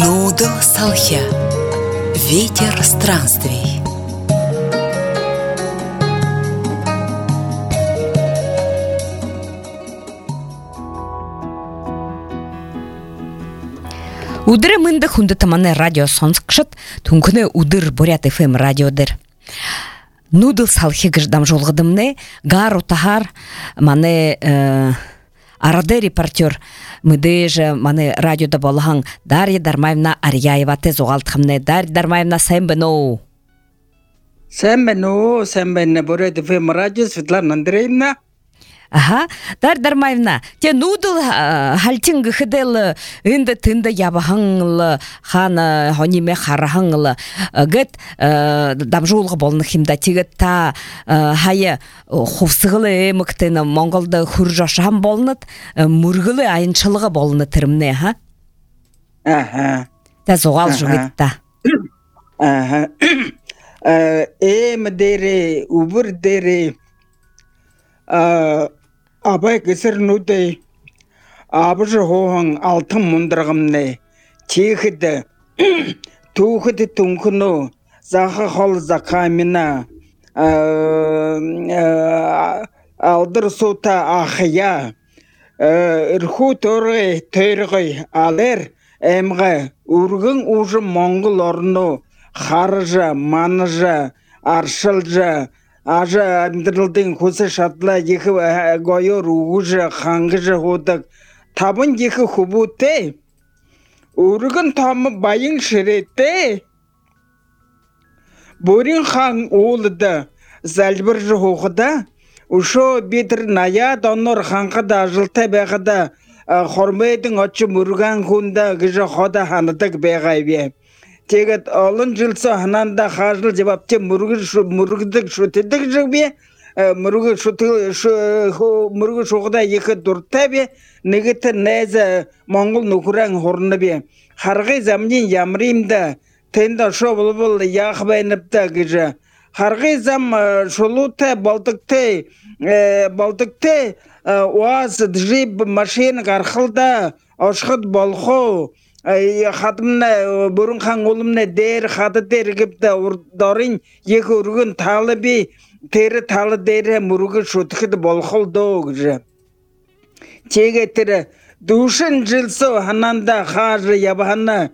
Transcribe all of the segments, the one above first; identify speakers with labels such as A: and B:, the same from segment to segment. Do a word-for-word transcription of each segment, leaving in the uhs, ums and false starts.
A: Нудл салхи. Ветер странствий. Удыры мында хунды таманы радио сонскшыт, түнкүнө удыр Бурят эф эм радиодыр. Нудл салхи гыждам жолгыдымны, гар утахар, маны арады репортер, мыды же маны радиода болған Дарья Дармаевна Арьяева тез оғалтқымны. Дарья Дармаевна, сән бін оу?
B: Сән бін оу, сән бін Бурят эф эм радио, Светлана Андреевна.
A: Ага, Дарья Дармаевна, те нудл хальтинг хыдел инды тынды ябахаңлы, хана хониме харахаңлы, гэт дамжулғы болны химда тегет та хайы хувсығылы эміктені Монголды хүр жошам болныд, мұргылы айыншылығы болны тірімне, ха?
B: Ага.
A: Та зоғал жүгетті.
B: Ага. Эм дере, убыр дере, абай кесір нуды абыжы хоғын алтын мұндырғымны тегіді туғыды түнкіну зақы қол зақамина алдыр сота ақия үрху торғай тойрғай алыр әмға үргін ұжы Моңғол орны қарыжы, маныжы, аршылжы Ажа андырылдың көсі шатла ехі гойор ұғыжы, қаңғыжы ғодық. Табын ехі хубуты. Үрігін тамы байың шыретті. Борин хан олыды. Зәлбір жоғыда. Ұшо бетір ная донор ханғыда жылта бәғыда. Хормайдың отчы мұрған күнда ғыжы хода ханыдық бәғайбе. Тегет алын жылсы хананда хажыл жабапте мұргыдық шөтедік жығбе, мұрғы шоғыда екі дұртта бе, негеті нәзі Моңғол нүкірәң хорны бе. Харғай замнен ямреймді, тәнді шо бұл-бұл яқ байыныпта гіжі. Харғай зам шолуты, балтықты, балтықты, уаз джип машин қарқылда, ашқыт болху, Хатымна бұрын қан олымна дәр хаты дәр кепті ұрдарын екі үргін талы бей тәрі талы дәрі мұрғы шөтікіді болқылды оғыжы. Теге тірі душын жылсы хананда қажы ябағана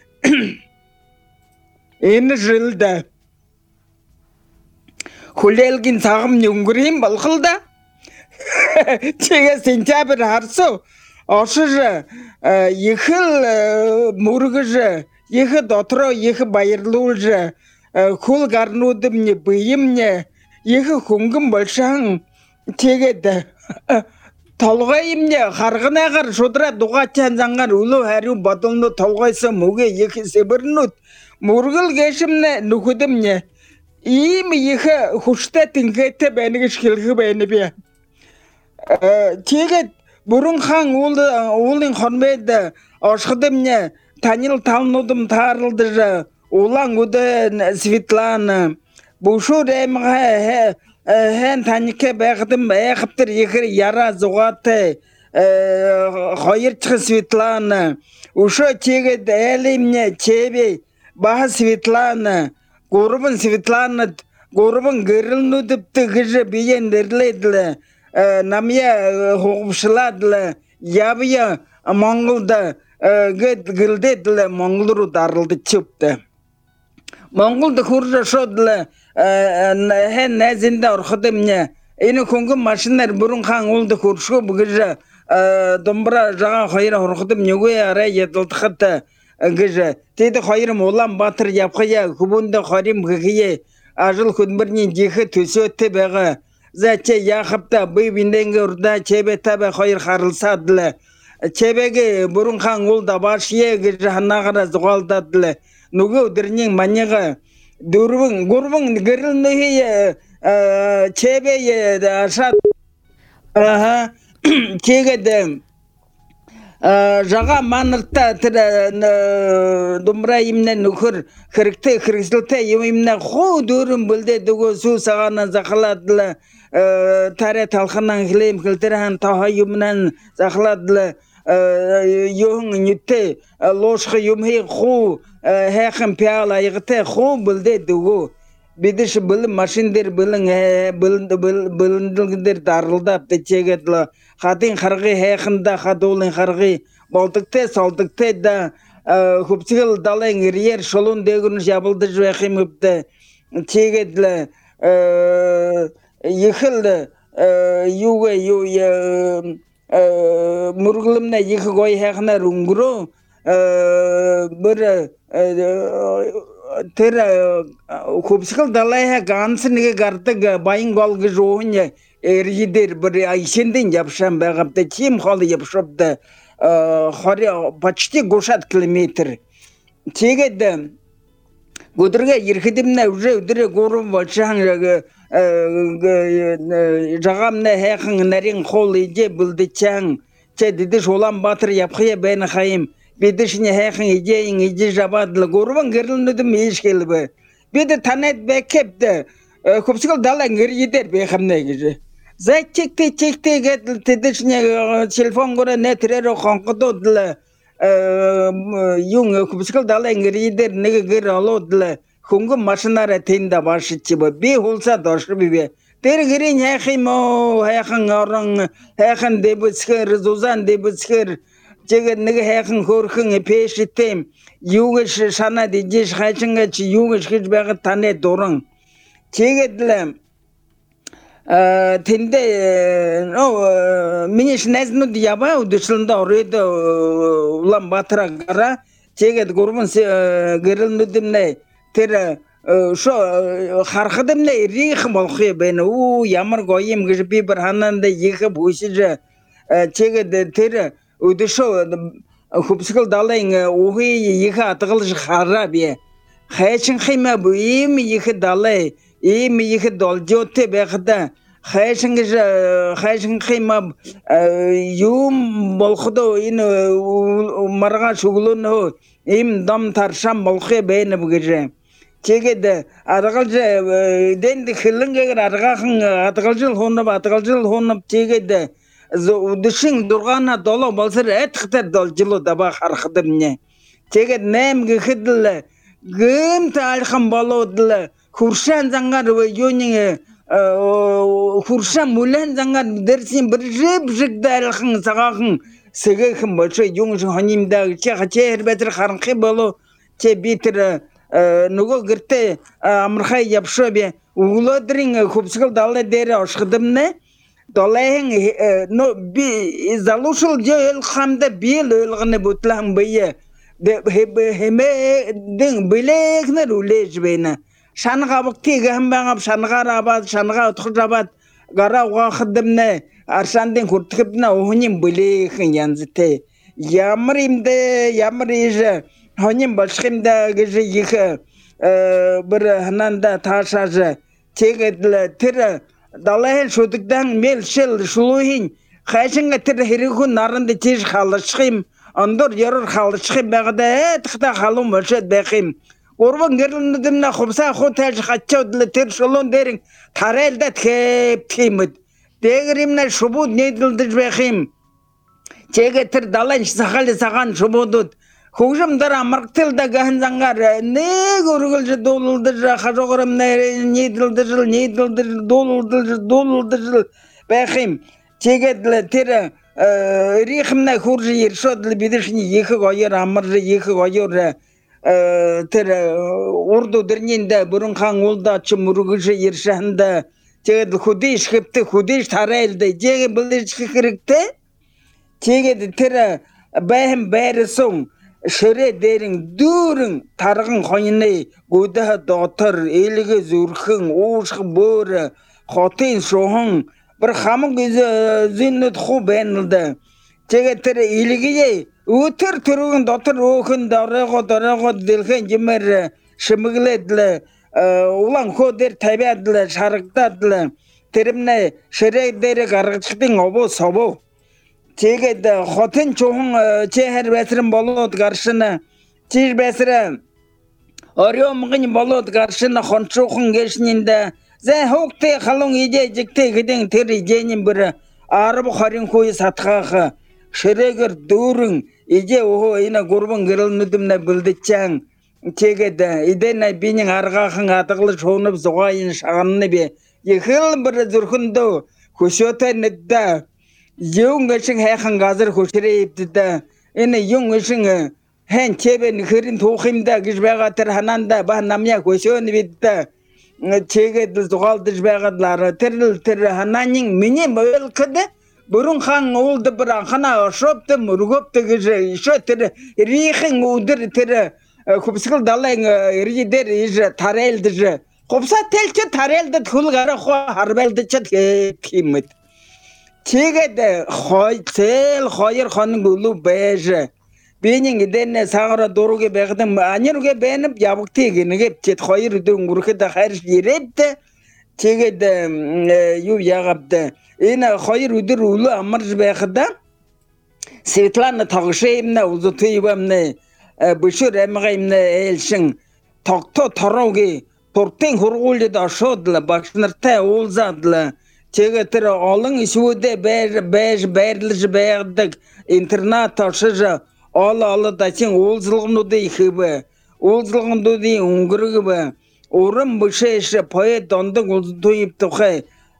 B: ені жылды. Хүлелгін сағым нүңгірейін болқылда. Теге сентябр арсу. Ашыжы, ехіл мұрғыжы, ехі дотыро, ехі байырлуылжы, көл гарнудымне, бұйымне, ехі хүнгім болшаң тегеді. Толғайымне, қарғын ағар, шодыра дұғатян заңғар, ұлы әрі батылны толғайсы мұғы ехі себірнуд. Мұрғыл кешімне нүхідімне, иім ехі құшта тіңкетті бәнігіш келгі бәні бе. Тегеді, Бұрын хан олың қонмайды, ашқыдымне, танил талнудым тарылды жа, олаң өді Светлана. Бұшур әміға ән танике бәғдім әқіптір екір яра зұғаты, қойырчықы Светлана. Ұшы тегеді әлімне чебе, баға Светлана, ғұрыбын Светлана, ғұрыбын ғырылнудыпты ғыжы бейен дірледілі. Намия хоғымшыладылы, ябия Моңғолда гөт гілдеділі Моңғолыру дарылды чөпті. Моңғолды құржа шодылы, ән нәзінде ұрқыдымне, ені күнгі машинар бұрын қан олды көрші бұғыжа, домбыра жаға қойыры ұрқыдым неге арай етілтіқыты ғыжа. Тейді қойырым олан батыр япқыя, күбінді қойрым ғығые, ажыл күнбірнен дегі төсі өтті бәға. Зәтче яқыпта бұйбінденгі ұрда чебе табы қойыр қарылсадылы. Чебеге бұрын қан олда башие жағанағыра зұғалдадылы. Нүгі өдірнен манеға дұрбың, ғұрбың гірілнігіе чебе ашад. Кегеді жаға манырта думбыра емнен нүкір кірікті кіріксілті емнен қу дөрім білді дүгі су сағана зақыладылы. Тәрі талқынан кілем кілтірін тағы емнен зақыладылы. yohun nyutte loşkı yumhi khu hekhim piyala yıgıte khu bilde dugu. Bidiş bilin maşindir bilin bilindildir darıldap da çegetla. Hatin khargı hekhinda hadolin khargı baltıkte saltıkte da hupçıl dalayın yer şolun degünüş yapıldı jüvehim hüpte çegetla yıkıldı yuga yuga murgulumna yıkı koy hekhina runguru bir tera hupçıl dalayha gansınıge gartık bayın golgı joğunya eridir bir ayşendin yapışan bağapta çim halı yapışıptı Хори почти гушат километр. Чегеде гудырга ерхидимне уже үдіре горум вачан жағамне хеқын нәрин қол иде білдічан. Че диді жолан батыр япқия бәйні қайым. Бедішіне хеқын идеyin иде жабадылы. Горуман герлінудым еш келібі. Беді танет бәкепті. Көпсікіл далан гер едер бәйхамне кежі. Зайт чекте чекте гетл тедишне телефон горе не тереро хонкододла юң кубскал дала ингридер неге гер алодла хунго машинара тенда башичиба бе холса дошбибе тер герин яхимо яхан орон яхан дебускер зузан дебускер 제가 내가 해큰 거큰 페시템 유게 산나 디지 하층가 지 유게 시베가 타네 도랑 제가 어 텐데 어 미니스 네즈노 디아바 우드슬다 오레도 울람 바트라가라 제가 고르면 게를누듬네 테라 쇼 хархадымне рих молхе бен у ямар гоим гыж би бір ханнанда екі бусиже чеге тер удышо хупсыкыл далайын ухи екі атығыл жхара бе хайчин хима бу им екі далай им екі должоте бехда хайчин гыж хайчин хима юм молхдо ин марга шуглун им дам таршам молхе бен бугыже Чегеде аргалжы денди хилингер аргахын атгалжыл хонап атгалжыл хонап чегеде удышың дургана доло болсыр этхтер должило даба хархдымне чегед немге хидле гым тархам болодле хуршан зангар йонинге хуршан мулан зангар дерсин бир жип жигдалхын сагахын сегехын болчу юңжын ханимда чеха чербетер харынхы боло че битер Nugo girte amrhay yapşobe uladring khubskal dalle dere aşgıdımne dolayın no bi zalushul jel khamda bil ölgüne butlan biye heme ding bilekne rulejbena şanğa bakti gambang şanğa rabat şanğa utxrabat gara waqdımne arşandın kurtkibna ohunim bilekhin yanzite yamrimde yamrije Hanim başkımda gece yıkı bir hananda taşacı çekediler tere dalayın şuduktan mel şel şuluhin kaçınga tere herikun narında çeş halışkım andır yarır halışkım bağda etkta halım başet bakım Orvan gerildimne khubsa hotel kaççadılar tere şulun derin tarelde kep timid Degrimne şubud nedildir bakım çeketir dalayın sakali sakan şubudut Hujum dara marktilda gahanzangar ne gorgulje doluldur hajogram ne nidildir nidildir doluldur doluldur bakım çegedle tere rihimne hurji yerşodli bidishni yeki goyer amarji yeki goyer tere urdu dirninde burun kan olda çumurguje yerşanda çegedle hudiş hepte hudiş tarelde çege bildiş kirikte çegedle tere bahim beresung Şöre derin durun tarğın khoyne goda doktor elige zurkhın oşq bor xotin sohun bir xamın zinnet khu benildi çegeter elige ötür turgun doktor okun darago darago delgen jemer şimigledle ulan xoder tabiatla şarıqtadla terimne şöre deri gargıçdın obo sobo Çegede xotin çoğun çeher besirin bolot karşına çiş besirin arıyor mıgın bolot karşına xonçoğun geçninde ze hokte xalon ide jikte gidin teri jenin bir arı buxarin koyu satxağı шерегер дурын иже ого ина гурбан гырылнудымна билдичаң тегеде идена бинин аргахын атыглы шонуп зугайын шаганны бе ехил бір зүрхүндө көшөтө нидда юнгышын хайхан газыр көшөрейипти ина юнгышын хэн чебен хырин тухимда гижбага тер хананда ба намя көшөнү бидде чегедил зугалдыш багадлары терил тер хананин мини мөлкөдө бурун хан олду бир хана шопты мургопты гыжы еще тер рихин удыр тер купсыкыл далаң ридер иже тарелдыжы копса телче тарелды тулгара хо харбелды чат кимит чегеде хой цел хойер ханын гулу беже бенин идене сагара доруге бегдим анерге бенип ябыктыгыны чет хойер дүнгүркөдө хариш жерепти чегеде ю ягапты ина хойер үдүр улу амарж бегда Светлана Тагышеевна узутуевна Бышыр эмгаймна элшин токто тароги тортен хургулды да шодлы бакшнарта олзадлы чегетер алың ишуде бер бер берлиж бердик интернат ашыжа ала ала да сен олзылгынуды ихибе олзылгынуды унгыргыбе орын бышеше поэт дондың узутуевты хай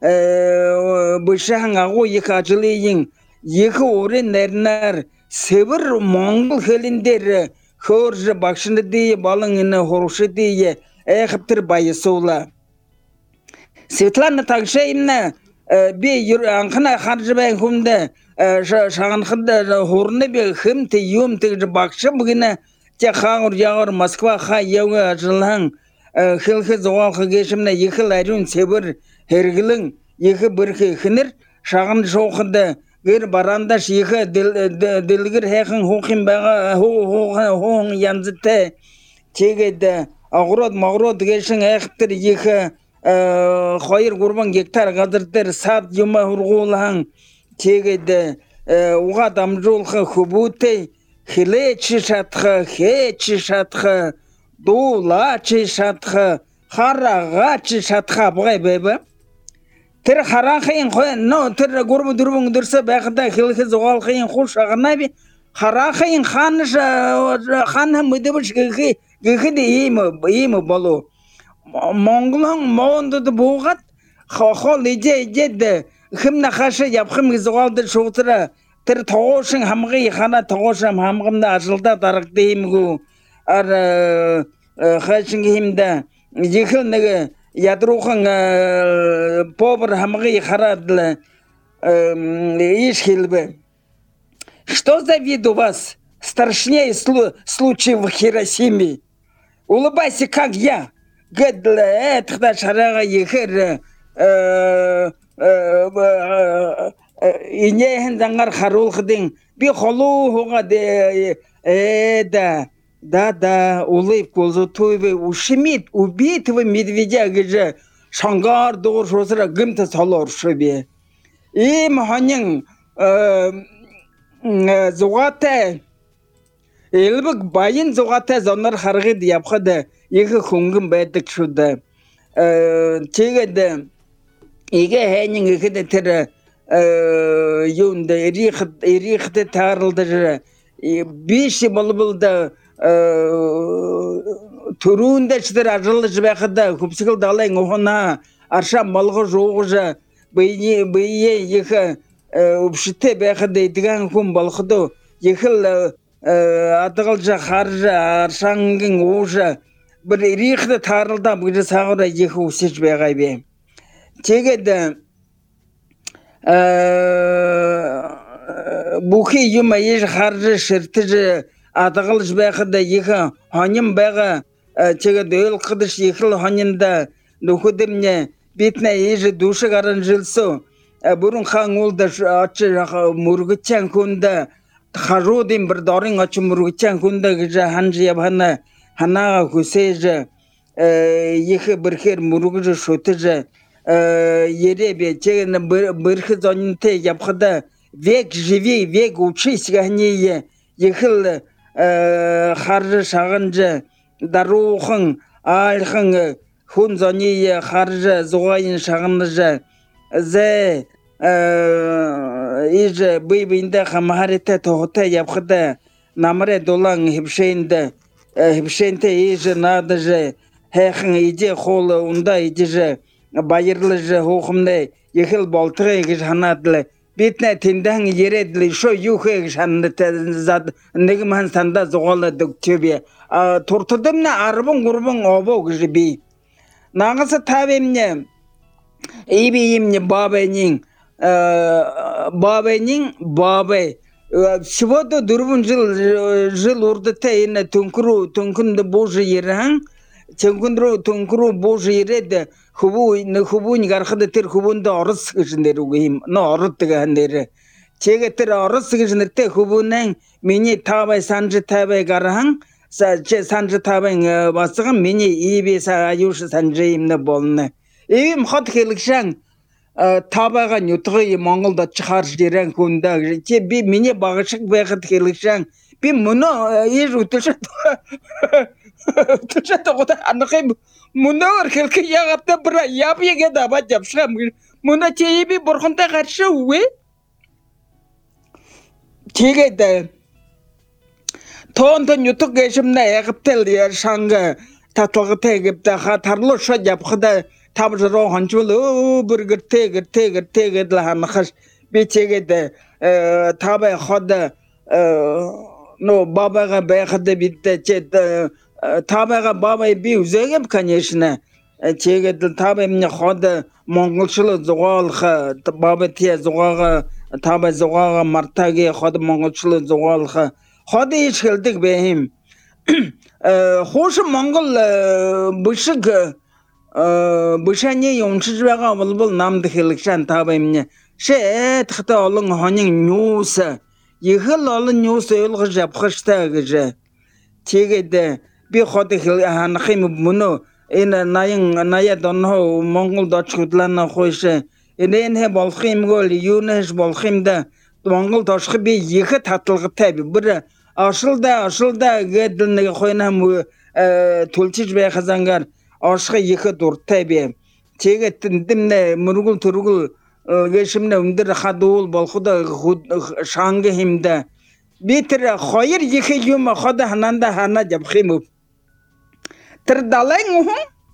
B: бышаң агу екачылыйын екі орын нернар север монгол хелиндер Хоржа бакшында дие балыңына хоруши дие эхптер байысула. Светлана Тагышеевна бе анхана харжыбай хумда шағанхында хорны бе хым те юм те бакшы бүгіне те хаңыр яғыр Москва ха еуі ажылаң хилхи зоғалқы кешімна екі ләрін себір хергілің екі бірхи хінір шағын жоқында Гэр барандаш екі дилгір хэхэн хухим бага хуун янзыте чегеде агрод магрод гешин эхтер екі хайыр гурбан гектар газыртер сад юма хургулаң чегеде уга дамжулхы хубуте хилечи шатхы хечи шатхы дулачи шатхы харагачи шатха бугай бебе Тер харахин хой но тер гурбу дурбун дурса бахта хилхи зогалхин хуш агнаби харахин ханш ханха мыдыбыш гыхи гыхи де им им болу монголон мондо бугат хохол иже иже химна хашы япхым зогалды шутра тер тогошин хамгы хана тогошам хамгымда ажылда дарак деймгу ар хашин химда жихил неге Ядрухан повар хамгы харадла ишхилбе. Что за вид у вас страшнее случай в Хиросиме? Улыбайся, как я. Гэдла это шарага ехер и не зангар харулхдин би холу хога де эда Да-да, улыбку узутуевы ушимит убитого медведя гыжа шангар дор шосыра гымта салор шыбе. Им ханин зугата элбик байын зугата зонар харгы япхада екі хунгын байдык шуда. Чегеде иге ханин иге тер юнда эрихт эрихте тарылды биши болбулда Турунда чтер ажылы жбахда купсыкыл далаң охона арша малгы жоғыжа бейне бейе ехі ұпшыте бәқыда етіген күн балқыды ехіл атығылжа қаржа аршаңгың оғыжа бір рихді тарылда бұжы сағыра ехі ұсеч бәғай бе тегеді бұқи юма еш қаржы шыртыжы Атағыл жбәқыда екі ханим бәға чегеді өйл қыдыш ехіл ханинда нөхідімне бетіне ежі душы ғарын жылсу. Бұрын хан олда ачы мұргытчан күнді хажудин бір дарын ачы мұргытчан күнді гіжі ханжы ябхана ханаға көсейжі екі бірхер мұргыжы шөтіжі еребе чегені бірхі зонинте ябхада век живи, век учись гахнее ехіл харжы шағынжы дарухын альхын хун зония харжы зуғайын шағынжы зе иже быйбында хамарите тохта yapkhda namre dolan hibşeinde hibşente иже надо же хехин иже хол унда иже же bayırlı же хохумне ехил болтыгы иже ханадлы битне тиндан ередли шо юхе шанны зад негман санда зогалы дөктөбе туртудымна арбын гурбын обо гыжы би нагысы табемне ибиимне бабенин бабенин бабе всего-то дурбун жил жил урдыта ине тункру тункунды божы еран тункундру тункру божы ереде хубу не хубу ни гархады тер хубунда орыс гыжындер угим но орыттыга хандер чеге тер орыс гыжындерте хубунан мени табай санжы табай гархан sa che sanjı tabın basıgın meni iyi bir sayuş sanjıyımda bolne. Evim hat gelikşen tabağa yutuğu Mongolda çıkar jiren kunda ki bir meni bağışık bağıt gelikşen bir bunu yer utuşa utuşa toğda anıqım bunu orkelki yağapta bıra yapıya geda bat yapşam bunu çeyi bir borxunta karşı uwe çege de Tonton yutuk geçimde yakıptel yer şangı tatlığı tegipte hatarlı şu yapıda tabıcı rohan çulu burger tegir tegir tegir lahanıkış bir çegede tabi xoda no babaga beyxada bitti çet tabiga babayı bir üzegim конечно çegede tabi mne xoda Mongolçulu zoğalxa baba tiye zoğağa tabi zoğağa martagi xoda Mongolçulu zoğalxa Hadi hiç geldik behim. Hoş Mongol bışık bışanye yonçuzvaga bulbul namdı gelikşen tabimne. Şey tıkta olun hanin nüsa. Yıhıl olun nüsa ölgüz yapışta gıcı. Çegede bir hadi hanıqim bunu ina nayın naya donho Mongol da çıkıtlarına koysa. Ina enhe bolxim gol yuneş bolxim da Mongol taşkı bir yıkı tatlığı tabi. Bura Aşılda aşılda gedilnege koyna tulçic be kazangar aşkı yıkı dur tabi. Çegettin dimne murgul turgul geçimne umdir khadul bolxuda şangı himde. Bitir hayır yıkı yuma khada hananda hana jabximu. Tir dalang uhu.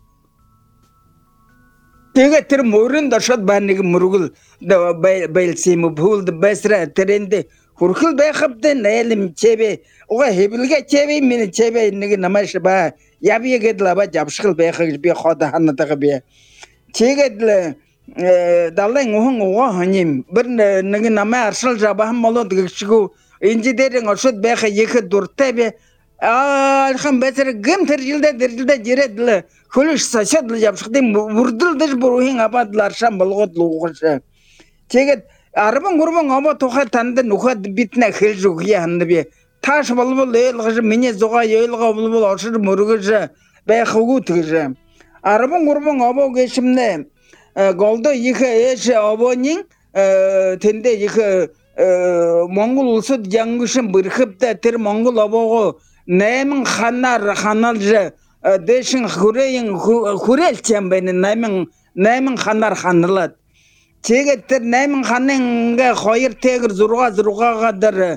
B: Çegettir murun da şad banigi murgul da belsimu bhul da besra terende Hurkul bekapten elim çebe o hebilge çebe mini çebe nigi namaş ba yabiye gedla ba japşıl bekak bir xoda hanata be çegedle dalın ohun o hanim bir nigi nama arsal jabah malo dıgçıgu inci derin aşıt beka yıkı durte be alham beser gım terjilde derjilde jiredle kuluş saçadlı japşıkdın vurdul dış buruhin abadlar şam balgot luğuşa çeged Arabın kurban ama toğa tanıdı nuha bitne xiljuk ya handı bir taş bulbul elgıcı mene zoğa elgı bulbul aşır murgıcı be xugu tıgıcı Arabın kurban ama geçimde golda yıkı eşe abonin tende yıkı Mongol ulsu yangışın bırkıp da tir Mongol aboğu nemin xanar xanalcı deşin xureyin xurel çembeni nemin nemin xanar xanılat Çegettir nemin xanınga hayır tegir zurga zurga kadar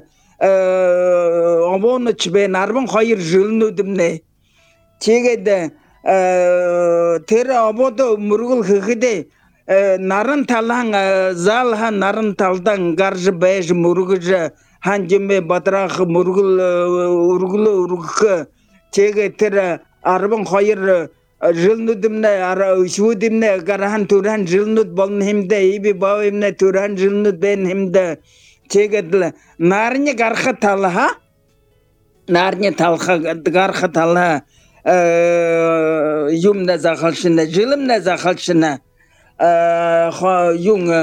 B: abonu çibe narbın hayır jülnüdüm ne Çegede tere abodu murgul hıgıde narın talan zalha narın taldan garjı bej murgıcı hancime batraq murgul urgulu urgı Çegettir arbın hayır Jilnudimne ara şudimne garahan turan jilnud boln himde ibi bavimne turan jilnud ben himde çegedle narnya garxa talha narnya talha garxa talha yumna zakhalshina jilimna zakhalshina yung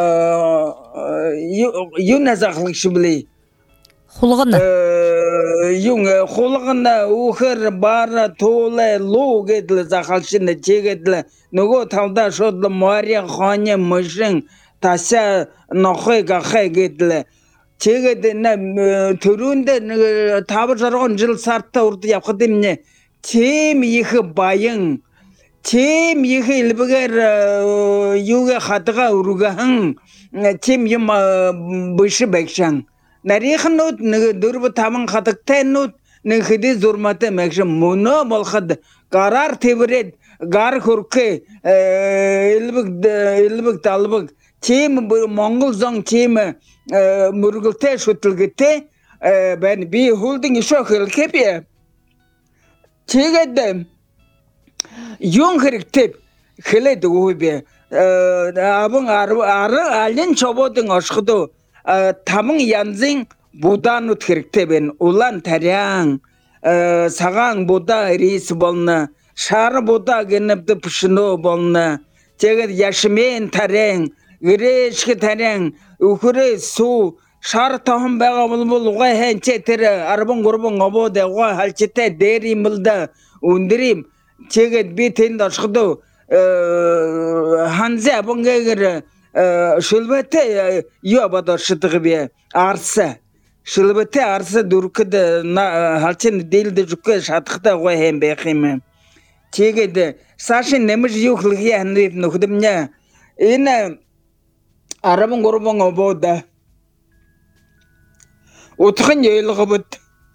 B: yumna zakhalshibli
A: Xulğına
B: Yung xulğına uxır bara tole lu gedle zakhalshina çegedle nugo talda şodla mariya khanya mısın tasya noxay gaxay gedle çegedle töründe tabır jarğon jil sartta urdu yapqıdım ne çem yıxı bayın çem yıxı ilbiger yuga xatıga urugahan тем юм бышы бекшан. Нарихнут дурбу таман хатыктенут нехиди зурматы мекшан муно молхад карар тебред гар хурке илбик илбик талбик тем монгол зон тем мургулте шутылгите ben bir holding şokul kepiye çegede yung heriktep hele doğu be abın arı arı alın çobodun aşkıdo tamın yanzın budan utkirikte ben ulan teryan sağan buda reis bolna şar buda genepde pışno bolna çegede yaşmeyen tereng güreşki tereng ukure su шар тахым бага булбул уга хенче тере арбын гурбун ободе уга халчете дери мылда ундирим чегет битен дашкыды ханзе абынгегер шылбете йобада шытыгы арса шылбете арса дуркыды халчен делде жукка шатыкта уга хем бехим чегет сашин немж юхлыгы ханрит нукдымня ина арбын гурбун ободе Утхан ялгабат.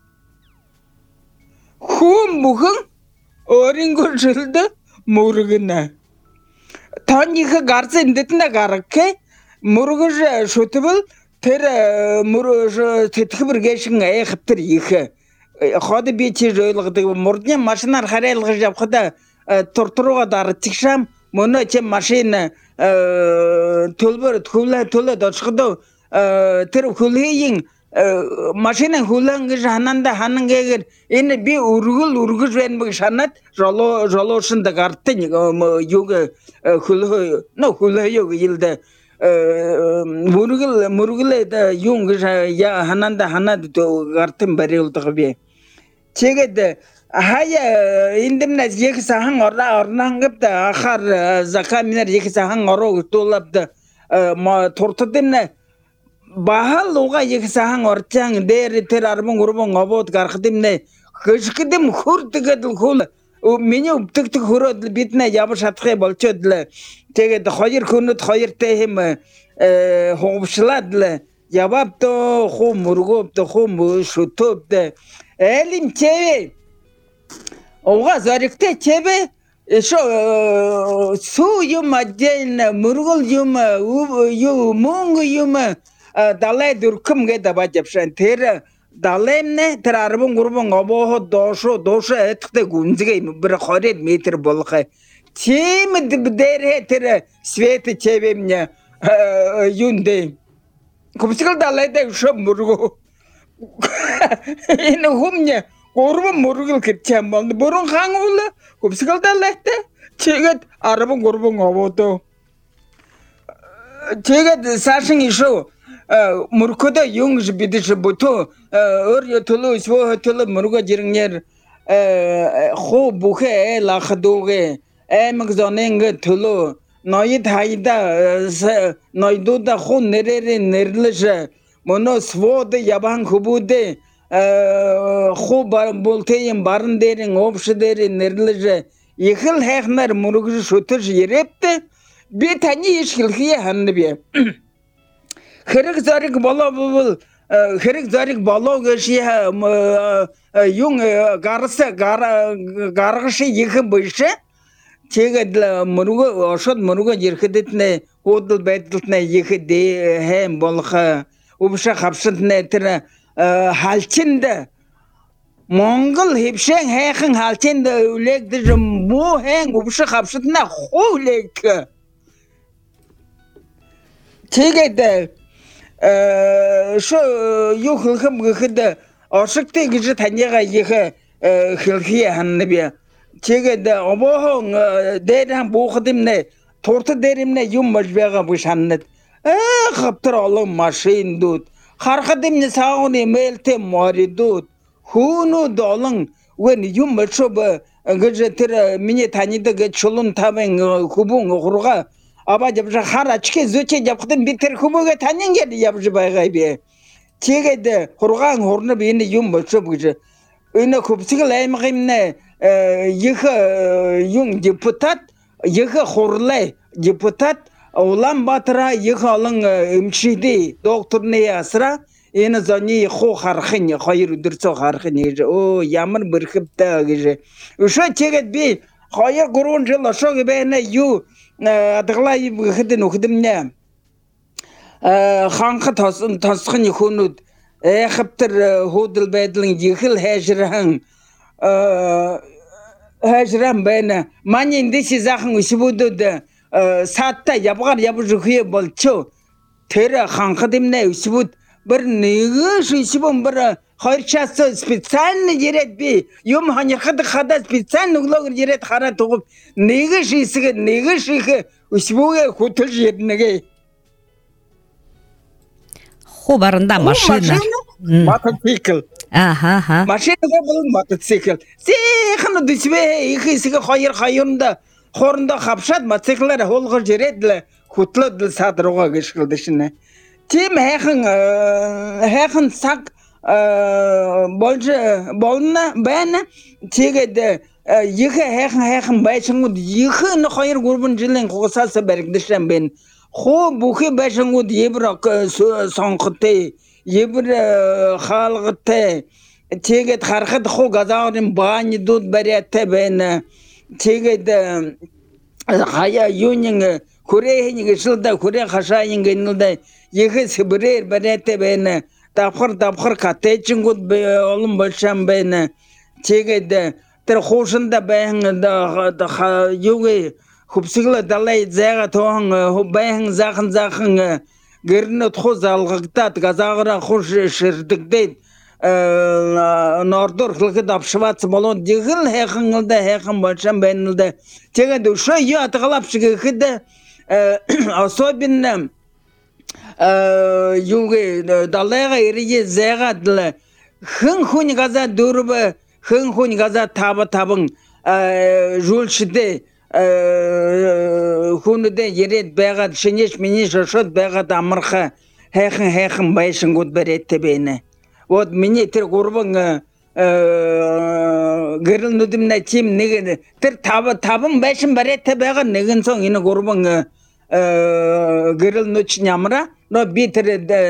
B: Хум бухан оринго жилда мургна. Таниха гарца индетна гаракке мургож шутбал тэр мурж тэтгэбэр гэшин айхтэр их. Хад би чи ялгадаг мурдны машинаар харайлгаж явхада туртурууга дарчихшам мөнө чи машин төлбөр төлө төлө дочходо тэр хүлэйн машина хулангыш хананда ханангэгэр энэ би үргэл үргэж байна мэг шанаад жолоо жолоошинда гартын юг хулхөө но хулхөө юг илдэ мургэл мургэлэ юнг я хананда ханаад гартын барилдаг би чигэд хаяа индэмнэс яг сахан орна орнангапта ахар закаминар яг сахан ороо тулапта ма туртадэмнэ Bahal uga yeksahan orchang der ter arbon gurbon obot garxdimne khishkidim khurtgedl khul meni uptıktı khurod bitne yabaş atxe bolchodle teged khoyir kunut khoyir tehim hobshladle yabapto khu murgopto khu shutopte elim cheve uga zarikte cheve Şu su yum adjen murgul yum yu mung yum dalay durkum ge da bajapşan ter dalem ne ter arbon gurbon obo doşo doşo etkte gunzge bir khoret meter bolxe tim der ter svet çevemne yunde kupsikal dalay de şu murgu ine humne gurbon murgul ketçam boldu burun hangula kupsikal dalay de çeget arbon gurbon obo to çeget saşın işo Murkoda yung bidiş buto ör yatulu svo hatulu murga jiringyer xo buhe la khadoge em gzoneng tulu noyit hayda noyduda xo nerere nerleje mono svo de yaban khubude xo bar bolteyim barın derin obşı derin nerleje yıkıl hekner murgu şutır yerepte bir tane işkilhiye hanne Херэг зарыг болоо хэрэг зарыг болоо гэж юм гарс гаргаш их биш тэгээд мөргө ошод мөргө ирэхэдэтнэ хуудал байдалтнэ их дэ хэм болох өвшө хавшилнэ тэр халчинд Монгол хөвшэн хайхан халчинд үлэгдэж муу хэн өвшө хавшилнэ хуулэг тэгээд şu yuhulhım gıhıdı aşıkta gücü tanıyaga yıkı hılhıya hanını bir çegede oboğun derden boğudım ne tortu derim ne yum majbega bu şannet kaptır alım maşin dut harkadım ne sağını melte mari dut hunu dolun ve yum maşoba gücü tir mini tanıdı geçulun taben kubun uğruğa Aba yapacak har açık zöçe yaptım bir ter kubuga tanın geldi yapıcı baygay bir. Çegede hurgan hornu beni yum başıp gücü. Öne kupsikal aymakım ne yıkı yung deputat yıkı horlay deputat Улан Батыра ехалың имчиди докторны ясыра, ені зани хо хархын, хайыр үдірцо хархын ежі. О, ямыр біркіпті ежі. Үші тегет бей, хайыр құрын жылы шоғы бәйіне ю адығылай бұқыдын ұқыдымне. Ханқы тасқын екуnud, әқіптір худыл бәділің ехіл әжіріғын. Әжіріғын бәйіне. Ман енді сезақын үсі бұдыды. Сатта ябғар ябы жүхе болчу тері ханқы демне үсібуд бір негіш үсібун бір хайрчасы специальный жерет бей юм ханерхады хада специальный углогыр жерет хара туғып негіш исігі негіш икі үсібуге күтіл жерінеге
A: Ху барында машина
B: мотоцикл
A: Аха-ха
B: машинаға бұл мотоцикл Сейхіні дүсібе икі исігі хайыр хайырында Хорында қапшат мотоциклер холғыр жереділі күтлі садыруға кешкілдішіні. Тем әқін сақ болына бәні тегеді екі әқін бәшіңгуд екі нұқайыр көрбін жылын қоғысасы бәрікдішін бән. Хо бұқы бәшіңгуд ебір соңқыты, ебір қалғыты, тегеді қарқыды хо газағырын бәні дуд бәрәтті бәні. Тегеді қая юнингі көрейінгі жылда көрей қашайынғы нылда егі сібірер бәрәті бәйіні тапқыр-тапқыр катечін көт олым бөлшам бәйіні тегеді тір қошында бәйінгі юғы құпсығылы далай зәға тоғын бәйін зақын-зақын гіріні тұқыз алғықтат газағыра қош шырдікдейді Нордор қылғы дапшыватсы болуын дегіл әқіңілді әқің бөлшам бәйінілді. Тегенді үші үй атығалап шығықты особенно юғы далайға еріге зәғадылы. Хын-хын ғаза дұрыбы, хын-хын ғаза табы-табың жөлшіде хүніде ерет бәғад, шенеш-менеш ұшыд бәғад амырға әқін-әқін байшын көт бәретті бәйіні. Вот мне тер горбың гэрэл нүдімна тим нэгэ тер табы табым бәшін бәретті бәға нэгін соң ені горбың гэрэл нүч нямыра но би тер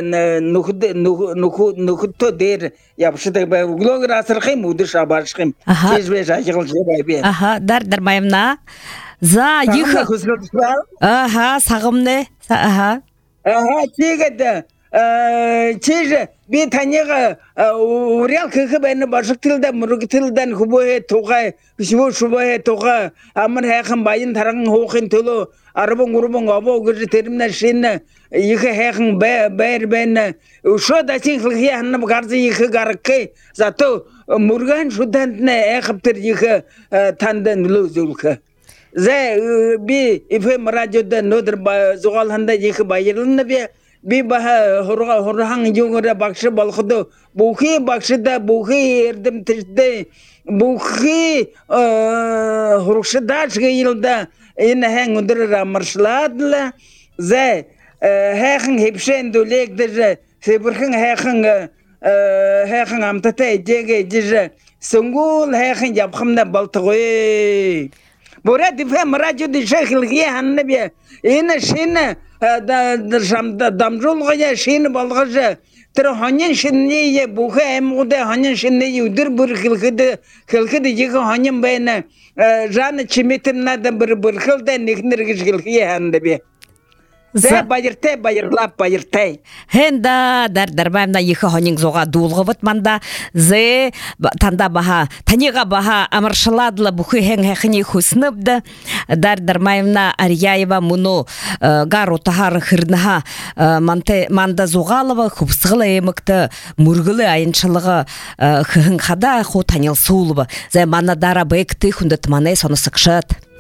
B: нүхітті дер япшыды бәй углогыр асырқым удыш абаршқым тежбе жайығыл жебай бе
A: Аха, дар-дар майымна за ехы Аха, сағымны Аха
B: Аха, тегеді Чежі, бе танеға урял кігі бәйіні башық тілді, мұруғы тілден хүбөе тоға, үшібо шубөе тоға, амыр әқін байын тарағын хоқын төлі, арыбың ұрыбың або күрі терімні шені, екі әқін бәйір бәйіні, үші дәсен қылғы әніп қарзы екі қарыққы, зато мұрған шудантыны әқіптір екі тандын үлі зүлкі. Зә, бе эф эм радиода нөдір зұғалғанда екі байырылыны бе, би баха хоргаң юңыра бакшы балхыды бухи бакшыда бухи эрдим тишде бухи хоршыда чыгылда ин хэн удыр маршладла за хэн хепшен дулегдер себирхэн хэн хэн амтата эжеге эже сунгул хэн япхымда балтыгой бора дифем радиоды шехилге ханнабе ин шина дамжолға я шені балғажы тірі ханен шеннее бұқы әмғуды ханен шеннее үдір бір қылқыды қылқыды екі ханен бәйіні жаны чеметімнады бір бір қылды некініргіш қылқы әнді бе Зә байыртай, байырлап байыртай.
A: Хенда дар-дар бәмна екі хонин зоға дулғы бұтманда зә танда баха, таниға баха амыршыладылы бұқы хен-хәқіне хүсніпді. Дар-дар майымна Арияева мұны ғар отағар қырныға манда зоғалығы құпсығылы емікті мұргылы айыншылығы қығын қада қо танил сұлыбы. Зә мана дара бәйкті хүнді тманай соны сықшыд.